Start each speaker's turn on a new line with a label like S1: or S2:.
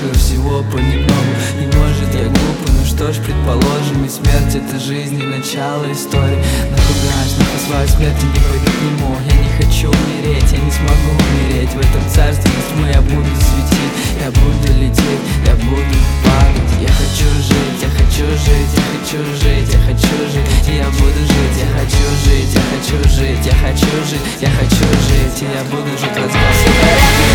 S1: немного, всего понемногу. И может я глупый, ну что ж, предположим, и смерть — это жизнь и начало истории. Но куда ж, на свою смерть не пойдет не мог. Я не хочу умереть, я не смогу умереть. В этом царстве тьмы я буду светить, я буду лететь, я буду падать. Я хочу жить, я хочу жить, я хочу жить, я хочу жить, и я буду жить. Я хочу жить, я хочу жить, я хочу жить, я хочу жить, и я буду жить. Let's go.